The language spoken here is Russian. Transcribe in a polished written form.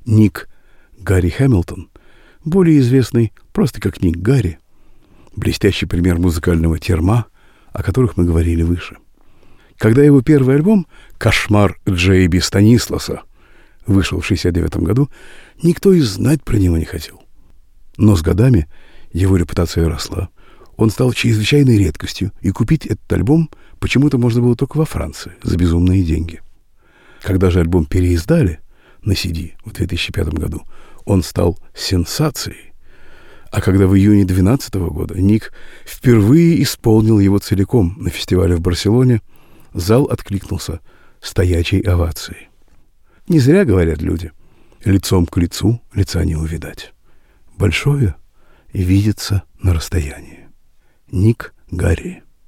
Ник Гарри Хэмилтон, более известный просто как Ник Гарри, блестящий пример музыкального терма, о которых мы говорили выше. Когда его первый альбом «Кошмар Джейби Станисласа» вышел в 1969 году, никто и знать про него не хотел. Но с годами его репутация росла. Он стал чрезвычайной редкостью, и купить этот альбом почему-то можно было только во Франции за безумные деньги. Когда же альбом переиздали на CD в 2005 году, он стал сенсацией. А когда в июне 2012 года Ник впервые исполнил его целиком на фестивале в Барселоне, зал откликнулся стоячей овацией. Не зря говорят люди: лицом к лицу лица не увидать. Большое видится на расстоянии. Ник Гарри.